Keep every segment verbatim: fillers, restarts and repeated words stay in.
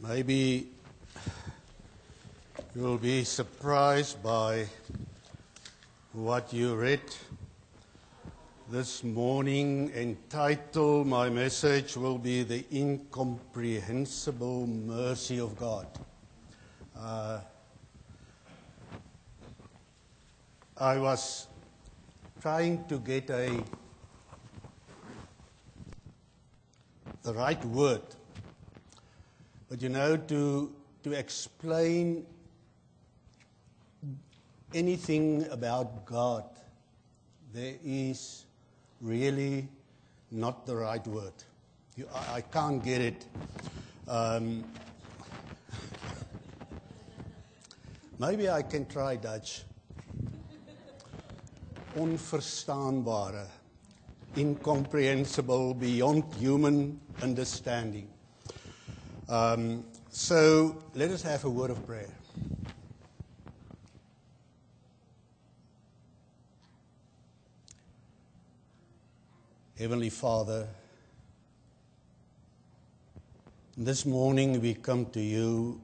Maybe you'll be surprised by what you read this morning. Entitled, my message will be The Incomprehensible Mercy of God. Uh, I was trying to get a the right word. But you know, to, to explain anything about God, there is really not the right word. You, I, I can't get it. Um, maybe I can try Dutch. Onverstaanbare, incomprehensible, beyond human understanding. Um, so let us have a word of prayer. Heavenly Father, this morning we come to you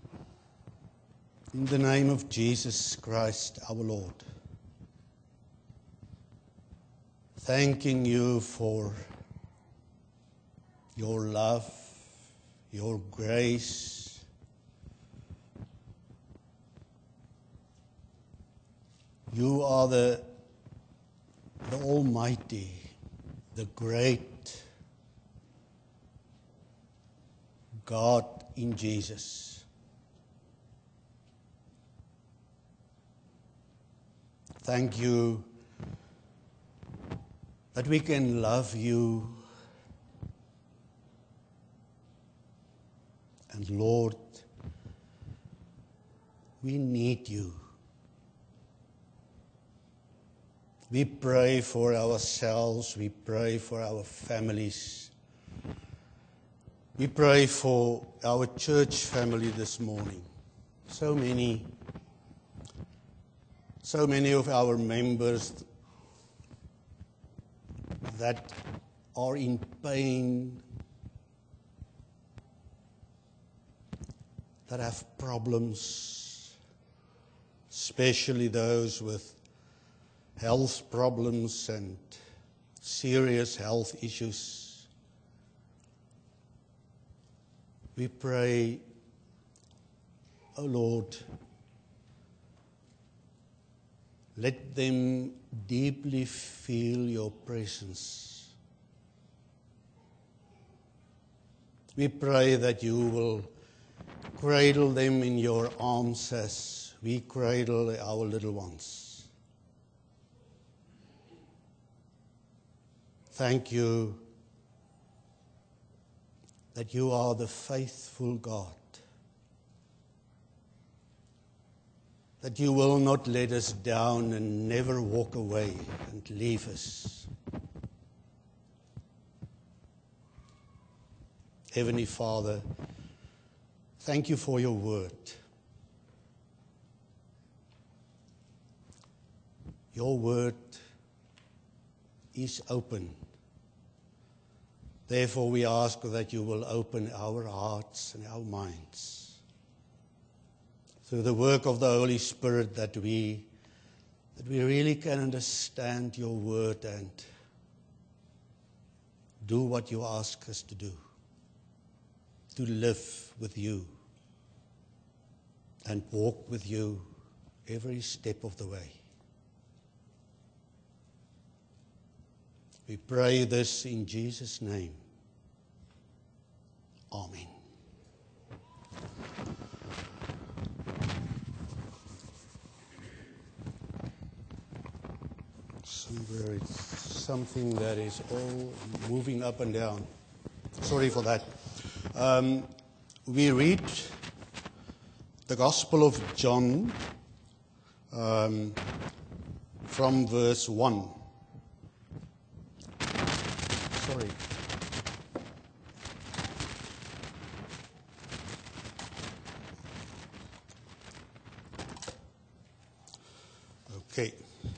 in the name of Jesus Christ our Lord, thanking you for your love, your grace, you are the, the Almighty, the great God in Jesus. Thank you that we can love you. And Lord, we need you. We pray for ourselves. We pray for our families. We pray for our church family this morning. So many, so many of our members that are in pain, that have problems, especially those with health problems and serious health issues. We pray, oh Lord, let them deeply feel your presence. We pray that you will cradle them in your arms as we cradle our little ones. Thank you that you are the faithful God, that you will not let us down and never walk away and leave us. Heavenly Father, thank you for your word. Your word is open. Therefore, we ask that you will open our hearts and our minds through the work of the Holy Spirit, that we, that we really can understand your word and do what you ask us to do, to live with you and walk with you every step of the way. We pray this in Jesus' name. Amen. Somewhere it's something that is all moving up and down. Sorry for that. Um, we read the Gospel of John um, from verse one. Sorry. Okay.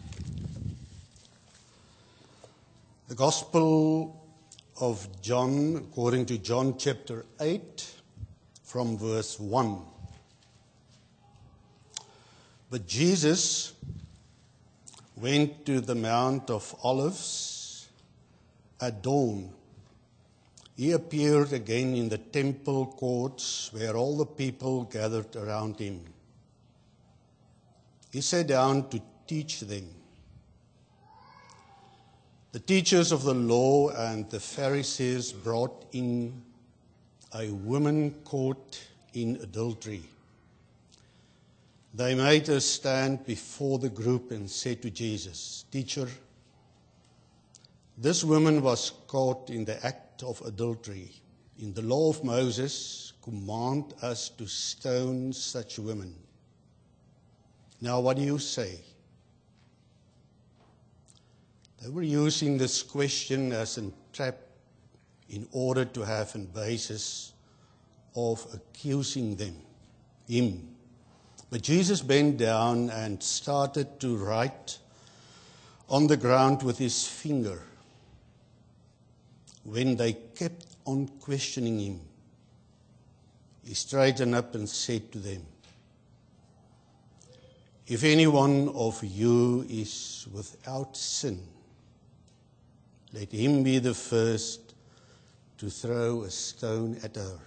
The Gospel of John, according to John chapter eight, from verse one. But Jesus went to the Mount of Olives at dawn. He appeared again in the temple courts where all the people gathered around him. He sat down to teach them. The teachers of the law and the Pharisees brought in a woman caught in adultery. They made her stand before the group and said to Jesus, "Teacher, this woman was caught in the act of adultery. In the law of Moses, command us to stone such women. Now, what do you say?" They were using this question as a trap in order to have a basis of accusing them, him. But Jesus bent down and started to write on the ground with his finger. When they kept on questioning him, he straightened up and said to them, "If any one of you is without sin, let him be the first to throw a stone at her."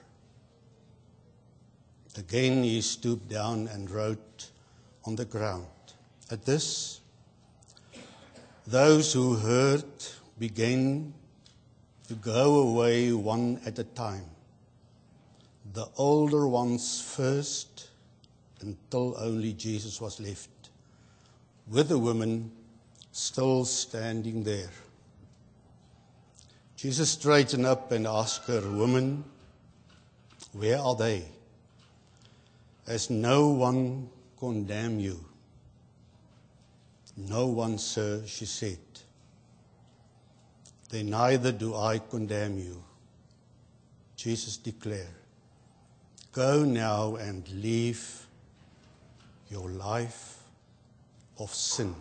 Again he stooped down and wrote on the ground. At this, those who heard began to go away one at a time, the older ones first, until only Jesus was left, with the woman still standing there. Jesus straightened up and asked her, "Woman, where are they? Has no one condemned you?" "No one, sir," she said. "Then neither do I condemn you," Jesus declared. "Go now and live your life of sin."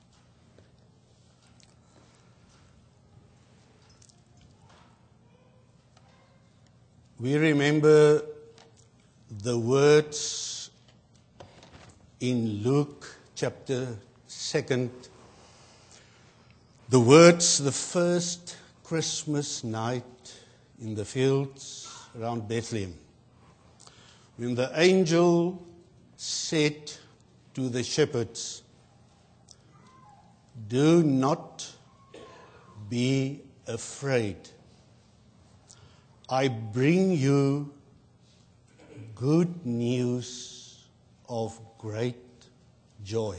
We remember the words in Luke chapter second, the words the first Christmas night in the fields around Bethlehem, when the angel said to the shepherds, "Do not be afraid. I bring you good news of great joy."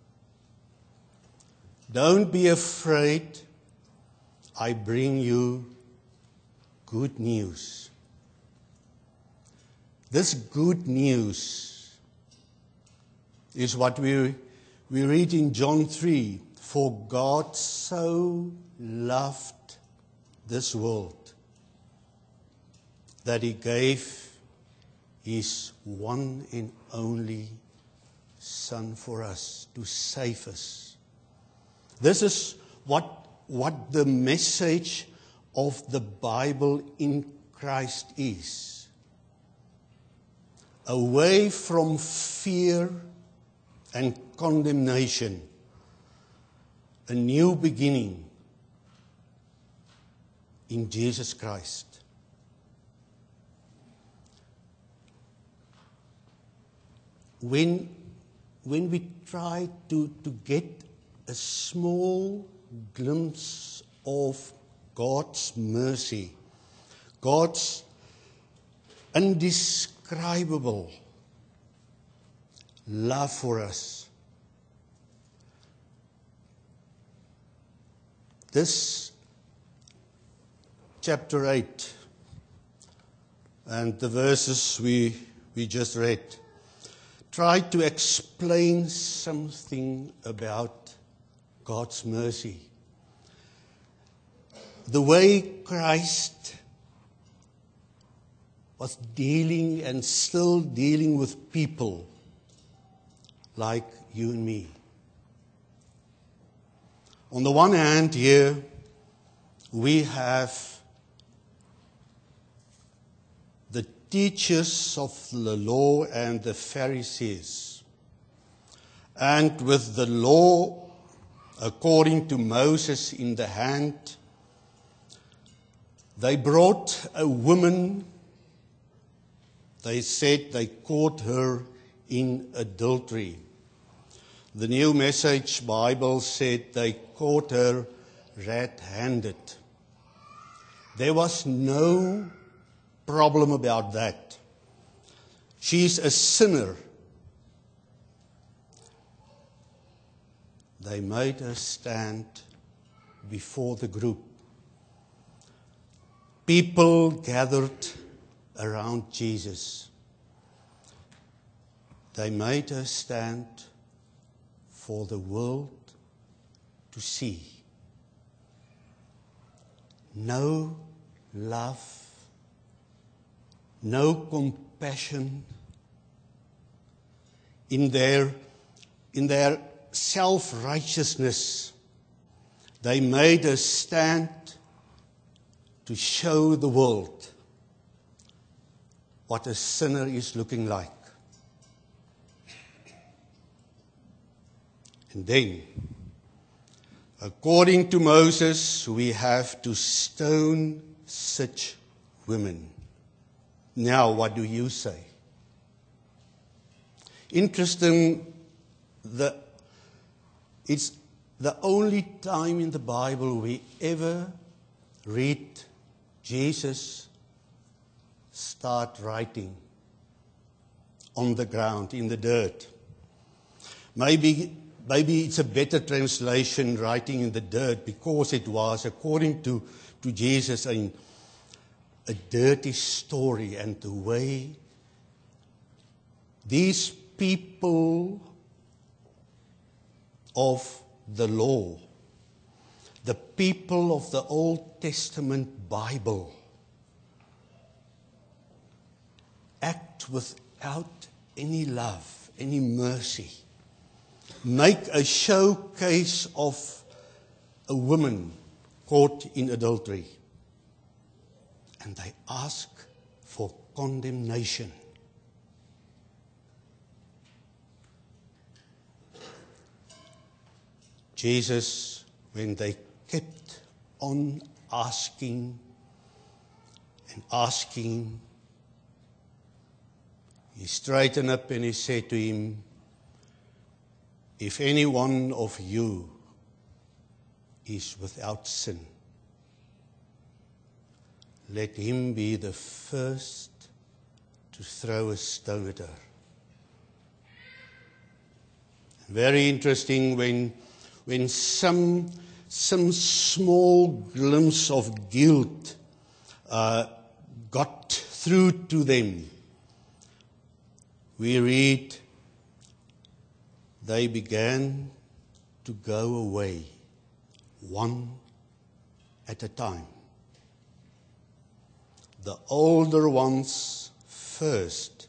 Don't be afraid. I bring you good news. This good news is what we, we read in John three. For God so loved this world that he gave his one and only Son for us, to save us. This is what, what the message of the Bible in Christ is. Away from fear and condemnation, a new beginning in Jesus Christ. When, when we try to, to get a small glimpse of God's mercy, God's indescribable love for us, this chapter eight and the verses we, we just read try to explain something about God's mercy. The way Christ was dealing and still dealing with people like you and me. On the one hand, here we have the teachers of the law and the Pharisees. And with the law, according to Moses, in the hand, they brought a woman. They said they caught her in adultery. The New Message Bible said they caught her red-handed. There was no problem about that. She's a sinner. They made her stand before the group. People gathered around Jesus. They made her stand for the world to see. No love, no compassion. In their, in their self-righteousness, they made a stand to show the world what a sinner is looking like. And then, according to Moses, we have to stone such women. Now, what do you say? Interesting, the, it's the only time in the Bible we ever read Jesus start writing on the ground, in the dirt. Maybe Maybe it's a better translation, writing in the dirt, because it was, according to, to Jesus, a, a dirty story, and the way these people of the law, the people of the Old Testament Bible, act without any love, any mercy. Make a showcase of a woman caught in adultery. And they ask for condemnation. Jesus, when they kept on asking and asking, he straightened up and he said to him, if any one of you is without sin, let him be the first to throw a stone at her. Very interesting, when, when some, some small glimpse of guilt uh, got through to them, we read, they began to go away, one at a time. The older ones first,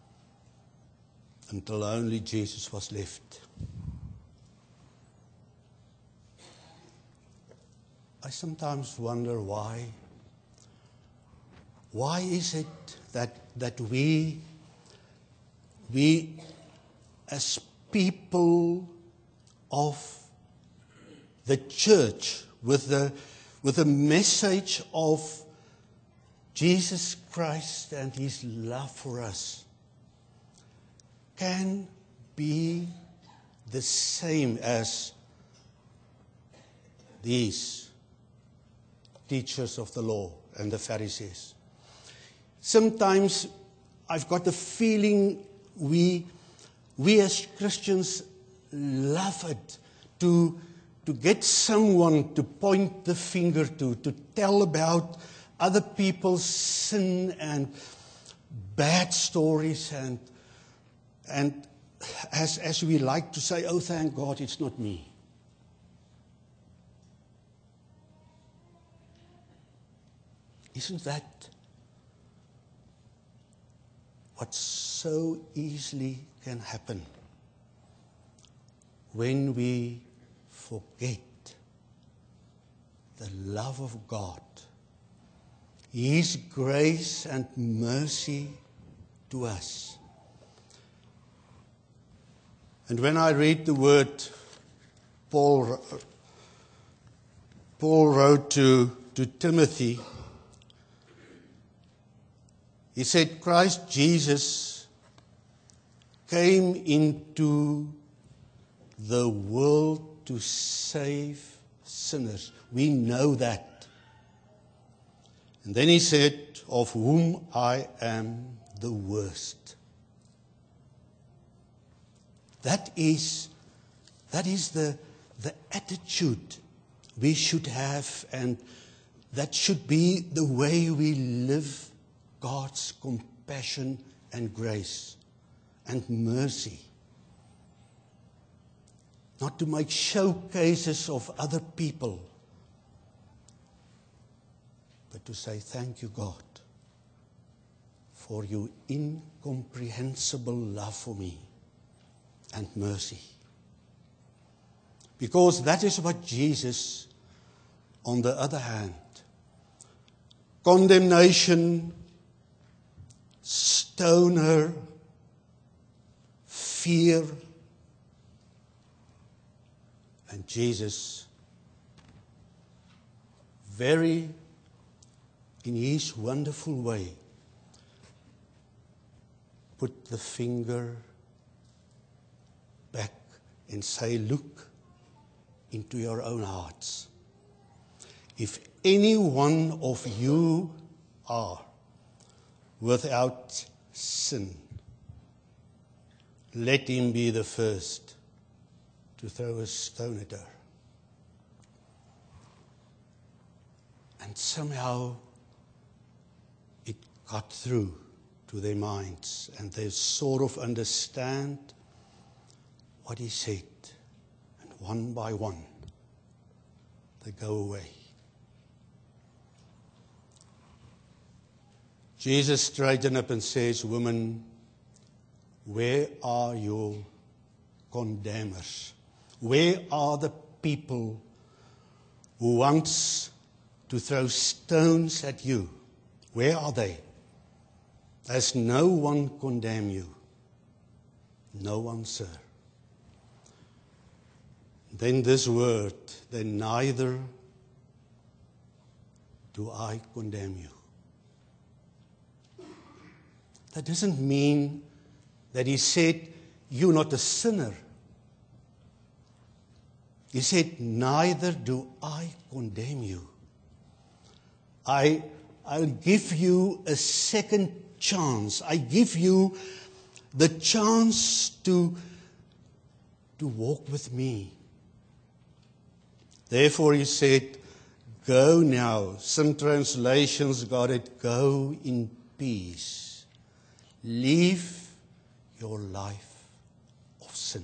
until only Jesus was left. I sometimes wonder why. Why is it that that we, we as people of the church, with the with the message of Jesus Christ and his love for us, can be the same as these teachers of the law and the Pharisees? Sometimes I've got the feeling we We as Christians love it to, to get someone to point the finger to, to tell about other people's sin and bad stories, and and as, as we like to say, oh, thank God it's not me. Isn't that what so easily can happen when we forget the love of God His grace and mercy to us. And when I read the word Paul, Paul wrote to, to Timothy, he said, Christ Jesus came into the world to save sinners. We know that. And then he said, of whom I am the worst. That is, that is the, the attitude we should have, and that should be the way we live God's compassion and grace and mercy. Not to make showcases of other people, but to say, thank you, God, for your incomprehensible love for me and mercy. Because that is what Jesus, on the other hand, condemnation, stoner, fear, and Jesus, very in his wonderful way, put the finger back and say, look into your own hearts. If any one of you are without sin, let him be the first to throw a stone at her. And somehow it got through to their minds, and they sort of understand what he said. And one by one, they go away. Jesus straightened up and says, woman, where are your condemners? Where are the people who wants to throw stones at you? Where are they? Has no one condemned you? No one, sir. Then this word, then neither do I condemn you. That doesn't mean that he said, you're not a sinner. He said, neither do I condemn you. I, I'll give you a second chance. I give you the chance to, to walk with me. Therefore he said, go now. Some translations got it, go in peace. Leave your life of sin.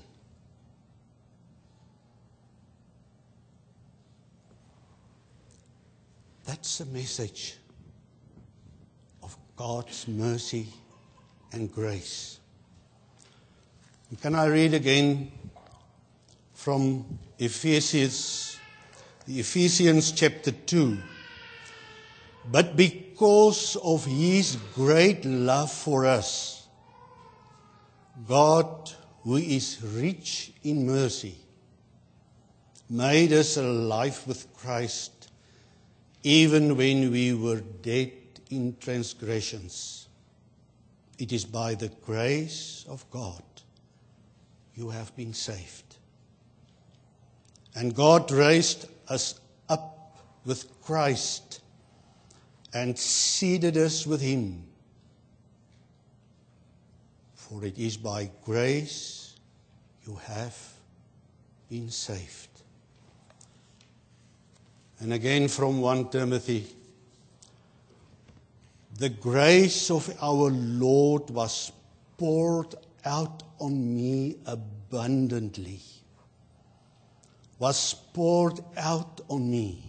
That's the message of God's mercy and grace. Can I read again from Ephesians, the Ephesians chapter two? But because of his great love for us, God, who is rich in mercy, made us alive with Christ, even when we were dead in transgressions. It is by the grace of God you have been saved. And God raised us up with Christ and seated us with him. For it is by grace you have been saved. And again from First Timothy, the grace of our Lord was poured out on me abundantly, was poured out on me,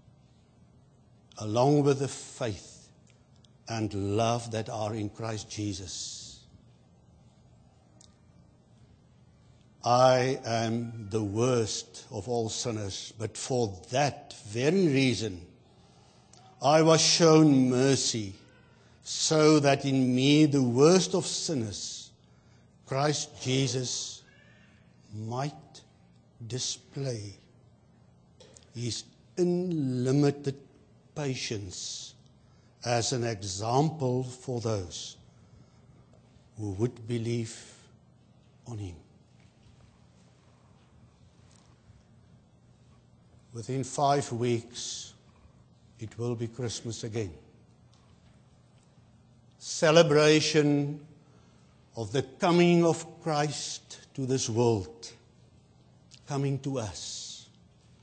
along with the faith and love that are in Christ Jesus. I am the worst of all sinners, but for that very reason, I was shown mercy, so that in me, the worst of sinners, Christ Jesus might display His unlimited patience as an example for those who would believe on Him. Within five weeks, it will be Christmas again. Celebration of the coming of Christ to this world, coming to us.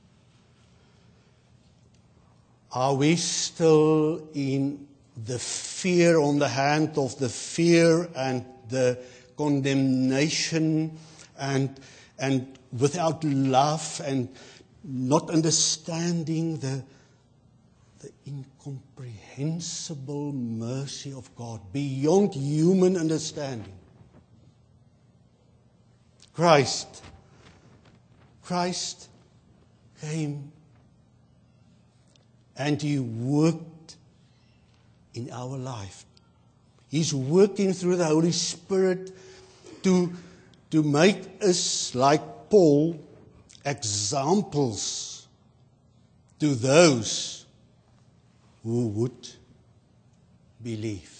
Are we still in the fear, on the hand of the fear and the condemnation and, and without love and not understanding the, the incomprehensible mercy of God beyond human understanding? Christ, Christ came and He worked in our life. He's working through the Holy Spirit to, to make us, like Paul, examples to those who would believe.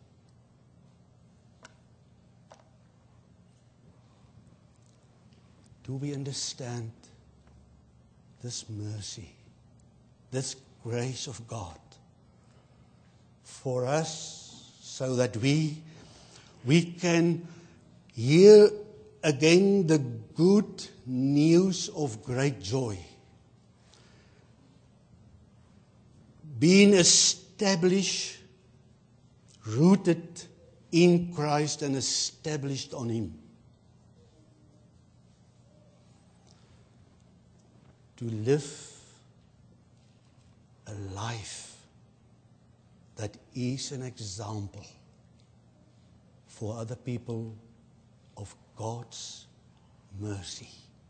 Do we understand this mercy, this grace of God for us, so that we, we can hear again the good news of great joy, being established, rooted in Christ and established on Him, to live a life that is an example for other people of God's mercy.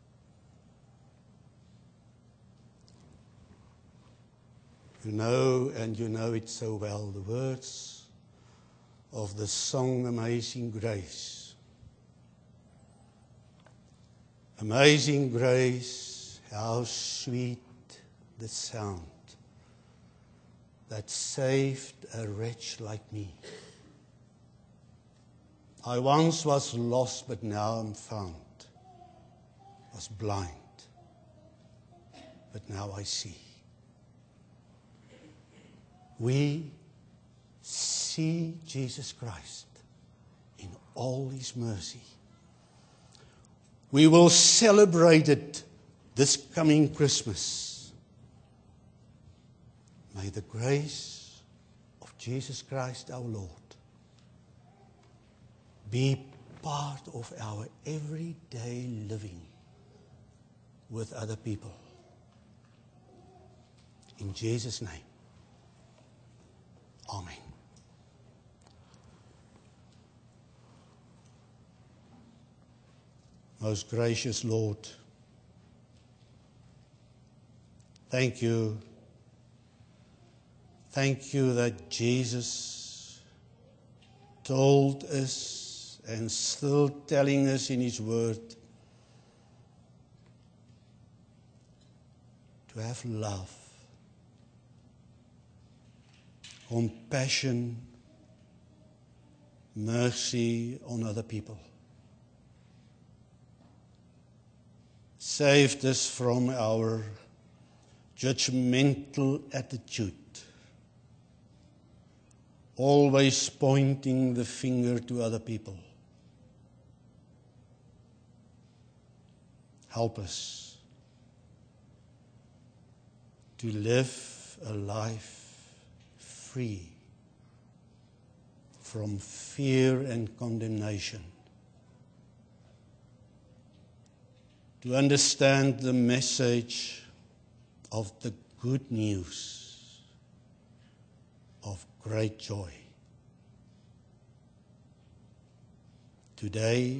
You know, and you know it so well, the words of the song Amazing Grace. Amazing grace, how sweet the sound that saved a wretch like me. I once was lost, but now am found. Was blind, but now I see. We see Jesus Christ in all His mercy. We will celebrate it this coming Christmas. May the grace of Jesus Christ our Lord be part of our everyday living with other people. In Jesus' name, amen. Most gracious Lord, thank you. Thank you that Jesus told us and still telling us in His Word to have love, compassion, mercy on other people. Saved us from our judgmental attitude, always pointing the finger to other people. Help us to live a life free from fear and condemnation, to understand the message of the good news of great joy. Today,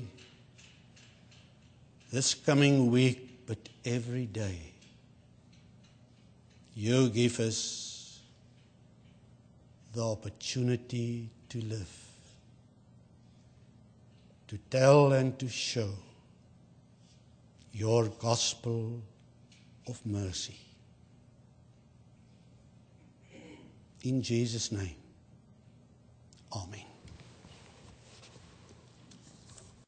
this coming week, but every day, You give us the opportunity to live, to tell and to show your gospel of mercy. In Jesus' name, amen.